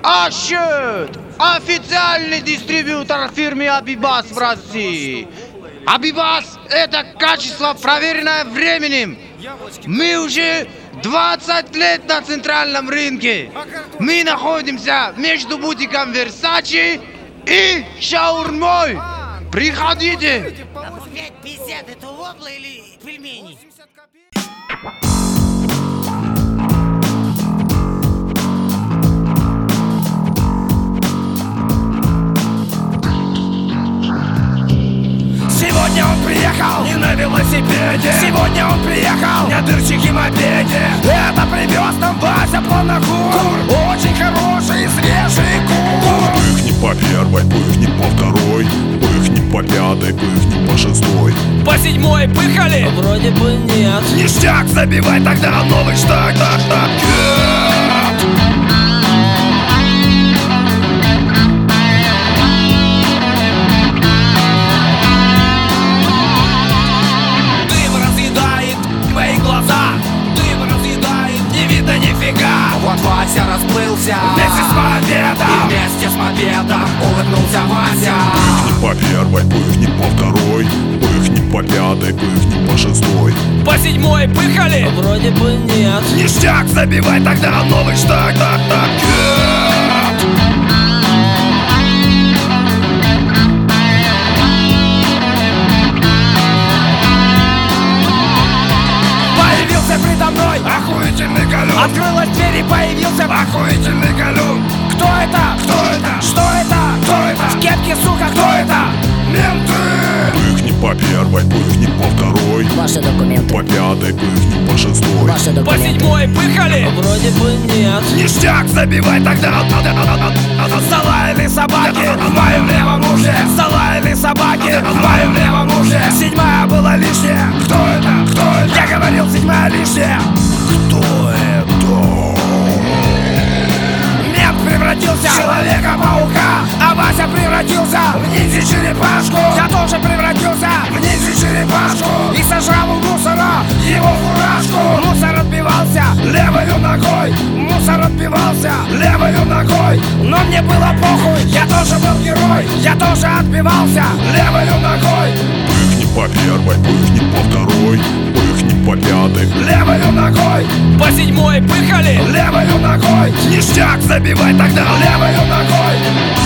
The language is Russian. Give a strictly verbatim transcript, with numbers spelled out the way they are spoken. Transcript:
А счет! Официальный дистрибьютор фирмы Абибас в России. Абибас – это качество, проверенное временем. Мы уже двадцать лет на центральном рынке. Мы находимся между бутиком Versace и шаурмой. Приходите! А по пять пятьдесят это вобла или пельмени? Сегодня он приехал не на велосипеде. Сегодня он приехал на дырчике мопеде. Это привез нам Вася Планокур. Очень хороший и свежий кур. Пыхни по первой, пыхни по второй, пыхни по пятой, пыхни по шестой. По седьмой пыхали? Вроде бы нет. Ништяк, забивай тогда новый штаг, так, так, Вот Вася расплылся вместе с мопедом. И вместе с мопедом улыбнулся Вася. Пыхни по первой, пыхни по второй, пыхни по пятой, пыхни по шестой. По седьмой пыхали? Вроде бы нет. Ништяк, забивай тогда новый штаг, так, так, Появился предо мной охуительный колюн. Открылась дверь и появился охуительный колюн. Кто это? Кто это? Что это? Кто это? В кепке, сука, кто это? Менты! Пыхни по первой, пыхни по второй, Ваши документы. по пятой, пыхни по шестой. Ваши По документы. седьмой пыхали? Вроде бы нет. Ништяк, забивай тогда. Залаяли собаки в моем левом уше. Залаяли собаки в моем левом уше. Седьмая была лишняя. Кто это? Кто это? Я говорил, седьмая лишняя. Кто это? Мент превратился в Человека-паука, а Вася превратился в ниндзя-черепашку. Я тоже превратился в ниндзя-черепашку и сожрал у мусора его фуражку. Мусор отбивался левою ногой. Мусор отбивался левою ногой. Но мне было похуй, я тоже был герой. Я тоже отбивался левою ногой. Пыхни по первой, пыхни по второй, пыхни по пятой. Левою ногой. По седьмой пыхали? Левою ногой. Ништяк, забивай тогда левою ногой.